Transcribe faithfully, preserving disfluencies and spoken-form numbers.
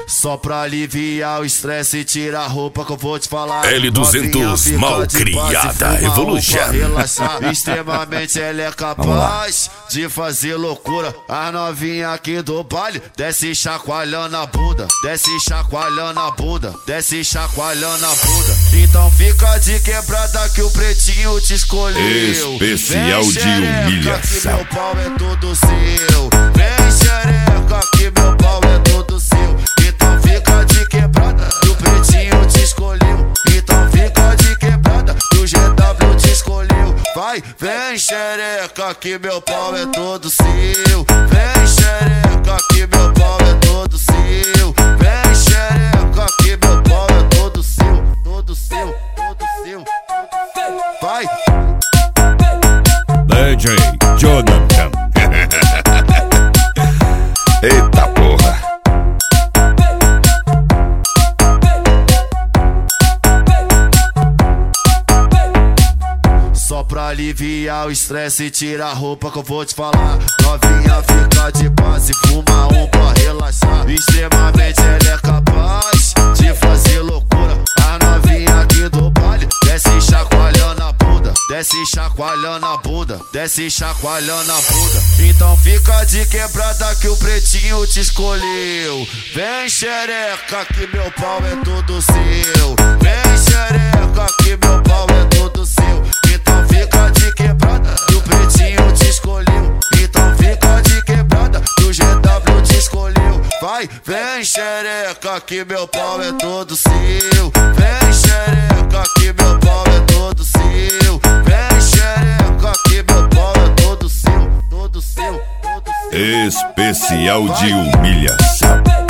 Só pra aliviar o estresse e tirar a roupa que eu vou te falar. L duzentos mal criada Evolution. Extremamente ela é capaz de fazer loucura. A novinha aqui do baile desce chacoalhando a bunda, desce chacoalhando a bunda, desce chacoalhando a bunda. Então fica de quebrada que o pretinho te escolheu. Especial de humilhação. Que meu pau é todo seu. Vem xereca que meu pau é todo seu. Então fica de quebrada que o pretinho te escolheu. Então fica de quebrada que o G W te escolheu. Vai, vem xereca que meu pau é todo seu. Vem xereca que meu pau é todo seu. Vem xereca que meu pau é todo seu. Todo seu, todo seu. Vai. D J Jonathan. Eita porra. Só pra aliviar o estresse e tirar a roupa que eu vou te falar. Novinha fica de base, fuma um pra relaxar. Extremamente ela é capaz de fazer loucura. A novinha aqui do baile desce chacoalhando a bunda, desce chacoalhando a bunda, desce chacoalhando a bunda. Então fica de quebrada que o pretinho te escolheu. Vem xereca que meu pau é todo seu. Vem xereca que meu pau é todo seu. Então fica de quebrada que o pretinho te escolheu. Então fica de quebrada que o G W te escolheu. Vai, vem xereca que meu pau é todo seu. Vem xereca que meu pau é todo seu. Vem xereca que meu pau é todo seu. Todo seu, todo seu. Especial de humilhação.